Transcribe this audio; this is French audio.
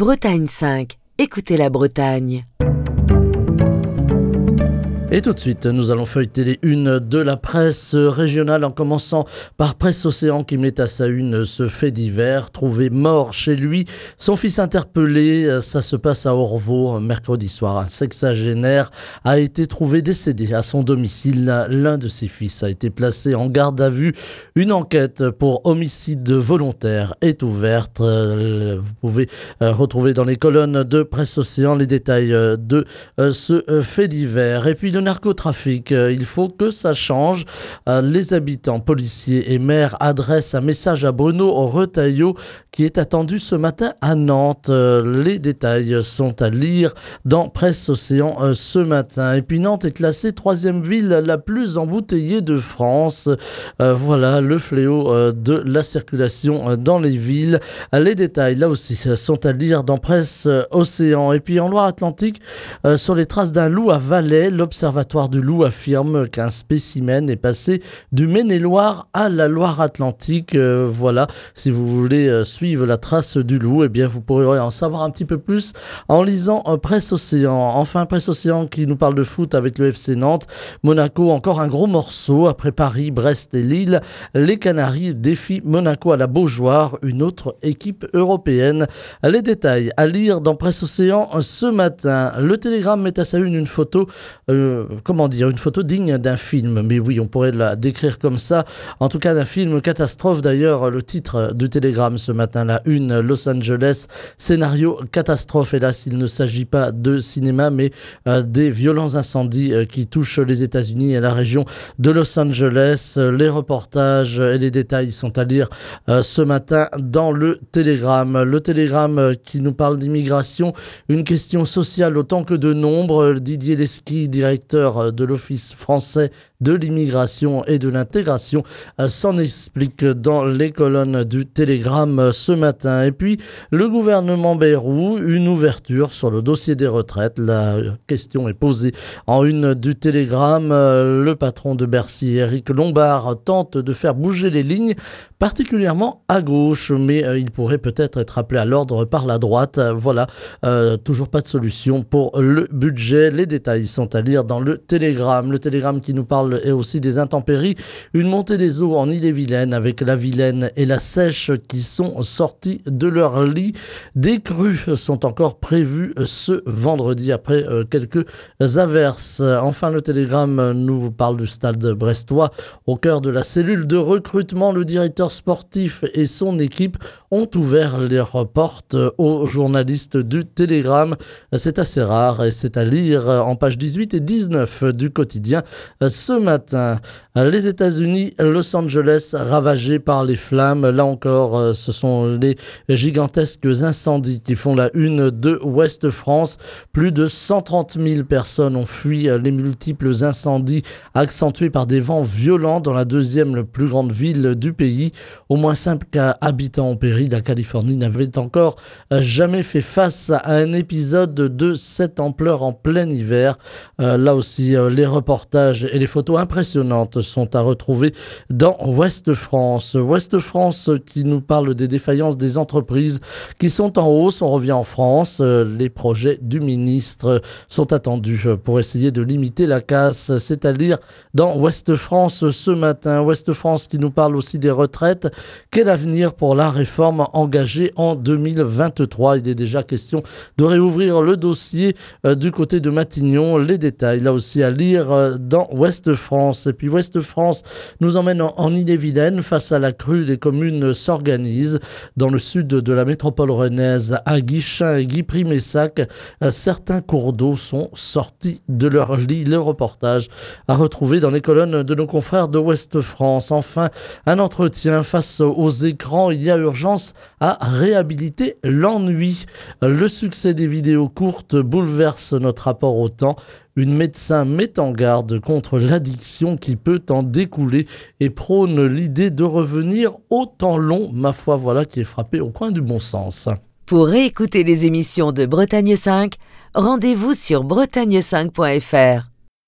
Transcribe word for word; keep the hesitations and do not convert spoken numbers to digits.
Bretagne cinq, écoutez la Bretagne. Et tout de suite, nous allons feuilleter les unes de la presse régionale en commençant par Presse Océan qui met à sa une ce fait divers. Trouvé mort chez lui, son fils interpellé, ça se passe à Orvault mercredi soir. Un sexagénaire a été trouvé décédé à son domicile. L'un de ses fils a été placé en garde à vue. Une enquête pour homicide volontaire est ouverte. Vous pouvez retrouver dans les colonnes de Presse Océan les détails de ce fait divers. Et puis le narcotrafic, il faut que ça change. Les habitants, policiers et maires adressent un message à Bruno Retailleau qui est attendu ce matin à Nantes. Les détails sont à lire dans Presse Océan ce matin. Et puis Nantes est classée troisième ville la plus embouteillée de France. Voilà le fléau de la circulation dans les villes. Les détails là aussi sont à lire dans Presse Océan. Et puis en Loire-Atlantique, sur les traces d'un loup à Valais, l'Observatoire du loup affirme qu'un spécimen est passé du Maine-et-Loire à la Loire-Atlantique. Euh, voilà, si vous voulez euh, suivre la trace du loup, eh bien vous pourrez en savoir un petit peu plus en lisant euh, Presse Océan. Enfin, Presse Océan qui nous parle de foot avec le F C Nantes. Monaco, encore un gros morceau après Paris, Brest et Lille. Les Canaries défient Monaco à la Beaujoire, une autre équipe européenne. Les détails à lire dans Presse Océan ce matin. Le Télégramme met à sa une une photo euh, comment dire, une photo digne d'un film, mais oui, on pourrait la décrire comme ça, en tout cas d'un film catastrophe. D'ailleurs, le titre du Télégramme ce matin, la une, Los Angeles, scénario catastrophe. Hélas, il ne s'agit pas de cinéma, mais euh, des violents incendies euh, qui touchent les États-Unis et la région de Los Angeles. Les reportages et les détails sont à lire euh, ce matin dans le Télégramme. Le Télégramme euh, qui nous parle d'immigration, une question sociale autant que de nombre. Didier Lesky, directeur de l'Office français de l'immigration et de l'intégration, s'en explique dans les colonnes du Télégramme ce matin. Et puis, le gouvernement Bayrou, une ouverture sur le dossier des retraites. La question est posée en une du Télégramme. Le patron de Bercy, Éric Lombard, tente de faire bouger les lignes, particulièrement à gauche, mais il pourrait peut-être être appelé à l'ordre par la droite. Voilà, euh, toujours pas de solution pour le budget. Les détails sont à lire dans le Télégramme. Le Télégramme qui nous parle est aussi des intempéries. Une montée des eaux en Ille-et-Vilaine avec la Vilaine et la Seiche qui sont sortis de leur lit. Des crues sont encore prévues ce vendredi après euh, quelques averses. Enfin, le Télégramme nous parle du stade brestois. Au cœur de la cellule de recrutement, le directeur sportif et son équipe ont ouvert leurs portes aux journalistes du Télégramme. C'est assez rare et c'est à lire en page dix-huit et dix-neuf du quotidien ce matin. Les États-Unis, Los Angeles ravagé par les flammes. Là encore, ce sont les gigantesques incendies qui font la une de Ouest France. Plus de cent trente mille personnes ont fui les multiples incendies accentués par des vents violents dans la deuxième plus grande ville du pays. Au moins cinq habitants ont péri. La Californie n'avait encore jamais fait face à un épisode de cette ampleur en plein hiver. Euh, là aussi, euh, les reportages et les photos impressionnantes sont à retrouver dans Ouest France. Ouest France qui nous parle des défaillances des entreprises qui sont en hausse. On revient en France. Euh, les projets du ministre sont attendus pour essayer de limiter la casse. C'est à lire dans Ouest France ce matin. Ouest France qui nous parle aussi des retraites. Quel avenir pour la réforme engagée en deux mille vingt-trois? Il est déjà question de réouvrir le dossier euh, du côté de Matignon. Les détails là aussi à lire euh, dans Ouest France. Et puis Ouest France nous emmène en, en Ille-et-Vilaine. Face à la crue, les communes s'organisent. Dans le sud de la métropole rennaise, à Guichen et Guipry-Messac, euh, certains cours d'eau sont sortis de leur lit. Le reportage à retrouver dans les colonnes de nos confrères de Ouest France. Enfin, un entretien face aux écrans. Il y a urgence à réhabiliter l'ennui. Le succès des vidéos courtes bouleverse notre rapport au temps. Une médecin met en garde contre l'addiction qui peut en découler et prône l'idée de revenir au temps long. Ma foi, voilà qui est frappé au coin du bon sens. Pour réécouter les émissions de Bretagne cinq, rendez-vous sur bretagne cinq point f r.